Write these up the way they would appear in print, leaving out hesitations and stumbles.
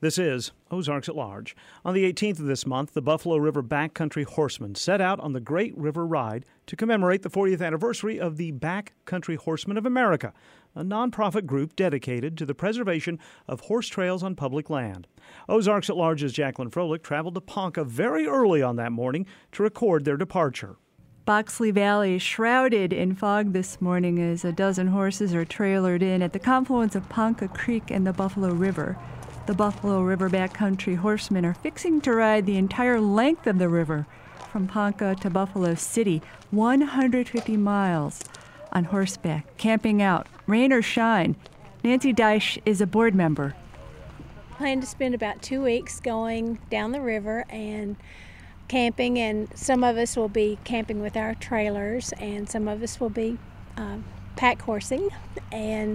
This is Ozarks at Large. On the 18th of this month, the Buffalo River Backcountry Horsemen set out on the Great River Ride to commemorate the 40th anniversary of the Backcountry Horsemen of America, a nonprofit group dedicated to the preservation of horse trails on public land. Ozarks at Large's Jacqueline Froelich traveled to Ponca very early on that morning to record their departure. Boxley Valley is shrouded in fog this morning as a dozen horses are trailered in at the confluence of Ponca Creek and the Buffalo River. The Buffalo River Backcountry Horsemen are fixing to ride the entire length of the river from Ponca to Buffalo City, 150 miles on horseback, camping out, rain or shine. Nancy Deich is a board member. Plan to spend about 2 weeks going down the river and camping, and some of us will be camping with our trailers, and some of us will be pack horsing, and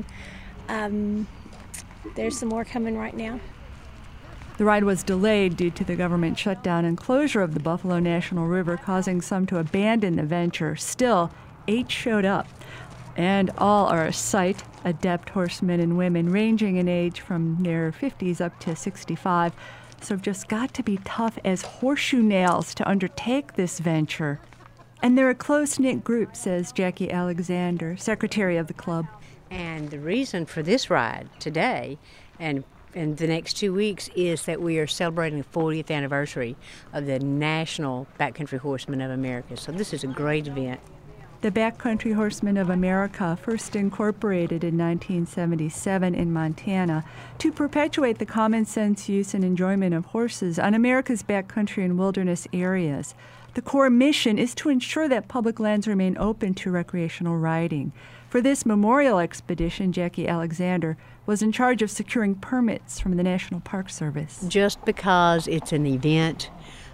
there's some more coming right now. The ride was delayed due to the government shutdown and closure of the Buffalo National River, causing some to abandon the venture. Still, 8 showed up, and all are a sight, adept horsemen and women ranging in age from their 50s up to 65. So have just got to be tough as horseshoe nails to undertake this venture. And they're a close-knit group, says Jackie Alexander, secretary of the club. And the reason for this ride today and in the next 2 weeks is that we are celebrating the 40th anniversary of the National Backcountry Horsemen of America. So this is a great event. The Backcountry Horsemen of America first incorporated in 1977 in Montana to perpetuate the common sense use and enjoyment of horses on America's backcountry and wilderness areas. The core mission is to ensure that public lands remain open to recreational riding. For this memorial expedition, Jackie Alexander was in charge of securing permits from the National Park Service. Just because it's an event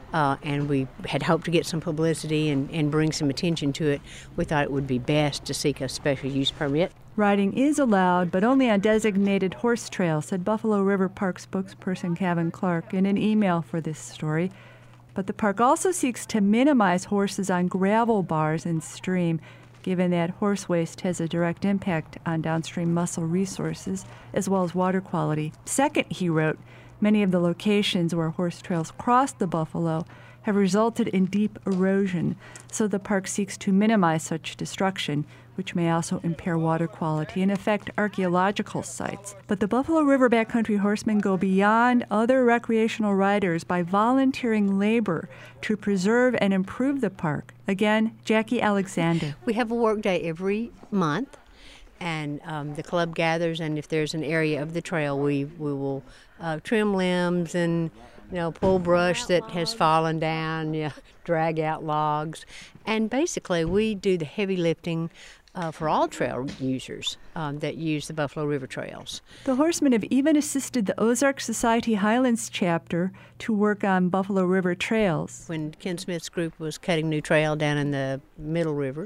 and we had hoped to get some publicity and bring some attention to it, we thought it would be best to seek a special use permit. Riding is allowed, but only on designated horse trails, said Buffalo River Park spokesperson Kevin Clark in an email for this story. But the park also seeks to minimize horses on gravel bars and stream, given that horse waste has a direct impact on downstream mussel resources as well as water quality. Second, he wrote, many of the locations where horse trails cross the Buffalo have resulted in deep erosion, so the park seeks to minimize such destruction, which may also impair water quality and affect archaeological sites. But the Buffalo River Backcountry Horsemen go beyond other recreational riders by volunteering labor to preserve and improve the park. Again, Jackie Alexander. We have a work day every month, and the club gathers, and if there's an area of the trail, we will trim limbs and pull brush that has fallen down, drag out logs. And basically, we do the heavy lifting for all trail users that use the Buffalo River trails. The horsemen have even assisted the Ozark Society Highlands chapter to work on Buffalo River trails. When Ken Smith's group was cutting new trail down in the Middle River,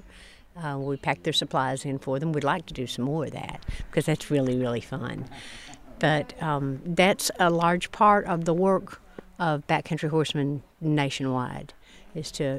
we packed their supplies in for them. We'd like to do some more of that because that's really, really fun. But that's a large part of the work of Backcountry Horsemen nationwide, is to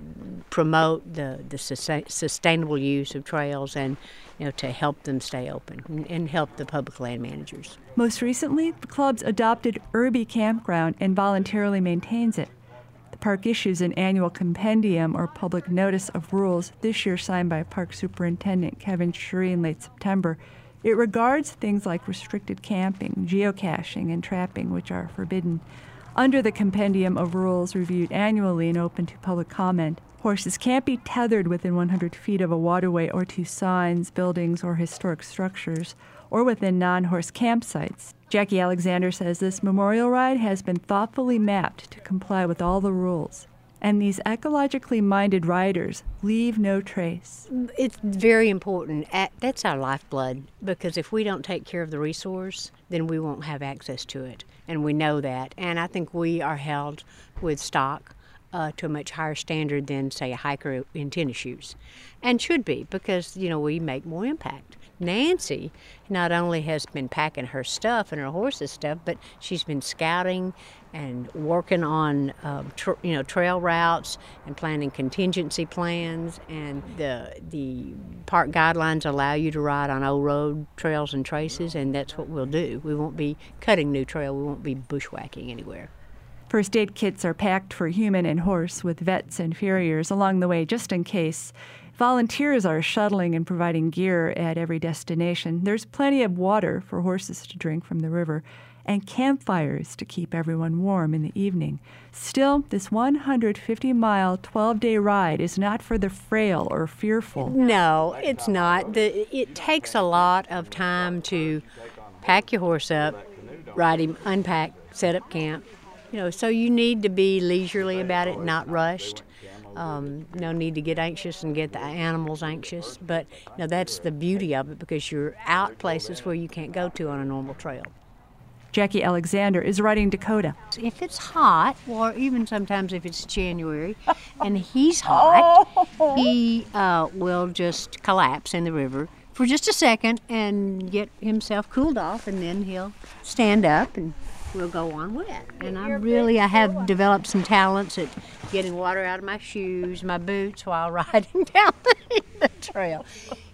promote the sustainable use of trails and to help them stay open and help the public land managers. Most recently, the club's adopted Irby Campground and voluntarily maintains it. The park issues an annual compendium or public notice of rules, this year signed by Park Superintendent Kevin Sheree in late September. It regards things like restricted camping, geocaching, and trapping, which are forbidden. Under the compendium of rules reviewed annually and open to public comment, horses can't be tethered within 100 feet of a waterway or to signs, buildings, or historic structures, or within non-horse campsites. Jackie Alexander says this memorial ride has been thoughtfully mapped to comply with all the rules. And these ecologically minded riders leave no trace. It's very important. That's our lifeblood, because if we don't take care of the resource, then we won't have access to it. And we know that. And I think we are held with stock to a much higher standard than, say, a hiker in tennis shoes. And should be, because, we make more impact Nancy not only has been packing her stuff and her horse's stuff, but she's been scouting and working on trail routes and planning contingency plans. And the park guidelines allow you to ride on old road trails and traces, and that's what we'll do. We won't be cutting new trail. We won't be bushwhacking anywhere. First aid kits are packed for human and horse with vets and farriers along the way just in case. Volunteers are shuttling and providing gear at every destination. There's plenty of water for horses to drink from the river and campfires to keep everyone warm in the evening. Still, this 150-mile, 12-day ride is not for the frail or fearful. No, it's not. It takes a lot of time to pack your horse up, ride him, unpack, set up camp. So you need to be leisurely about it, not rushed. No need to get anxious and get the animals anxious. But that's the beauty of it, because you're out places where you can't go to on a normal trail. Jackie Alexander is riding Dakota. If it's hot, or even sometimes if it's January and he's hot, he will just collapse in the river for just a second and get himself cooled off, and then he'll stand up and we'll go on wet. And I have developed some talents at getting water out of my shoes, my boots, while riding down the trail.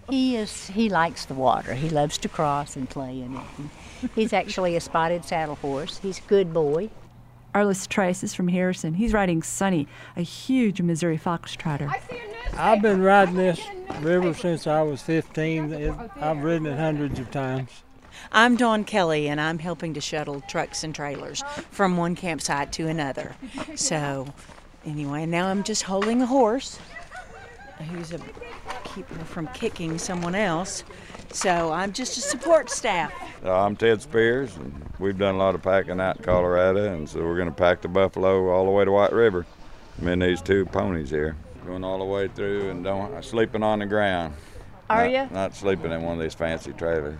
He likes the water. He loves to cross and play in it. And he's actually a spotted saddle horse. He's a good boy. Arliss Trice is from Harrison. He's riding Sonny, a huge Missouri foxtrotter. I've been riding this river since I was 15. I've ridden it hundreds of times. I'm Dawn Kelly, and I'm helping to shuttle trucks and trailers from one campsite to another. So, anyway, now I'm just holding a horse who's keeping her from kicking someone else. So I'm just a support staff. I'm Ted Spears, and we've done a lot of packing out in Colorado, and so we're going to pack the buffalo all the way to White River. I'm in these two ponies here, going all the way through and sleeping on the ground. Are you? Not sleeping in one of these fancy trailers.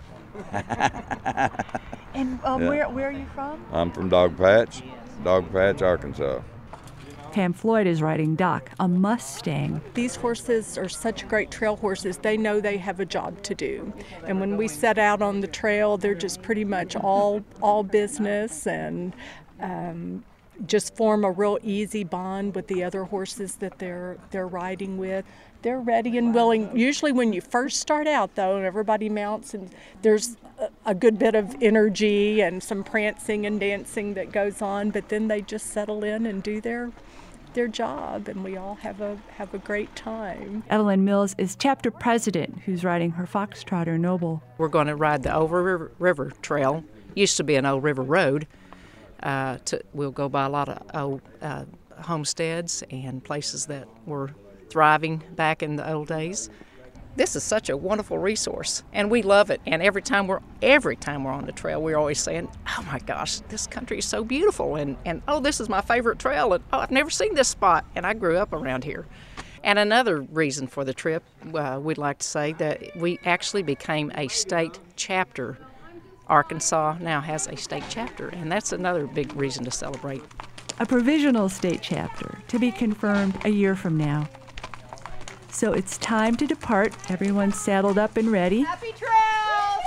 And Yeah. where are you from? I'm from Dogpatch, Arkansas. Pam Floyd is riding Doc, a Mustang. These horses are such great trail horses. They know they have a job to do. And when we set out on the trail, they're just pretty much all business, and just form a real easy bond with the other horses that they're riding with. They're ready and willing. Usually when you first start out, though, and everybody mounts, and there's a good bit of energy and some prancing and dancing that goes on, but then they just settle in and do their job, and we all have a great time. Evelyn Mills is chapter president, who's riding her foxtrotter Noble. We're going to ride the old river trail. Used to be an old river road. We'll go by a lot of old homesteads and places that were thriving back in the old days. This is such a wonderful resource, and we love it. And every time we're on the trail, we're always saying, "Oh my gosh, this country is so beautiful!" And oh, this is my favorite trail. And oh, I've never seen this spot, and I grew up around here. And another reason for the trip, we'd like to say that we actually became a state chapter. Arkansas now has a state chapter, and that's another big reason to celebrate. A provisional state chapter to be confirmed a year from now. So it's time to depart. Everyone's saddled up and ready. Happy trails!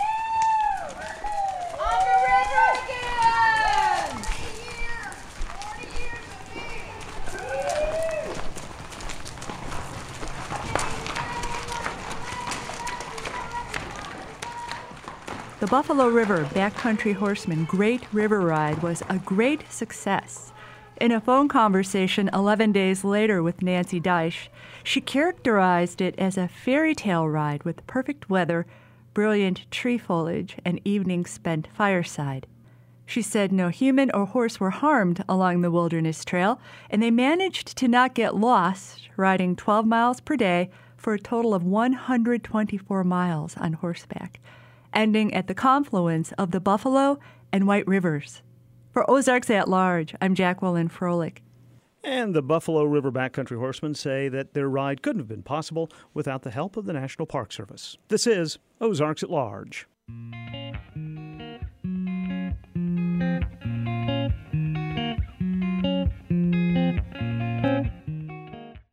On the river again! The Buffalo River Backcountry Horseman Great River Ride was a great success. In a phone conversation 11 days later with Nancy Deich, she characterized it as a fairy tale ride with perfect weather, brilliant tree foliage, and evenings spent fireside. She said no human or horse were harmed along the wilderness trail, and they managed to not get lost, riding 12 miles per day for a total of 124 miles on horseback, ending at the confluence of the Buffalo and White Rivers. For Ozarks at Large, I'm Jacqueline Froelich. And the Buffalo River Backcountry Horsemen say that their ride couldn't have been possible without the help of the National Park Service. This is Ozarks at Large.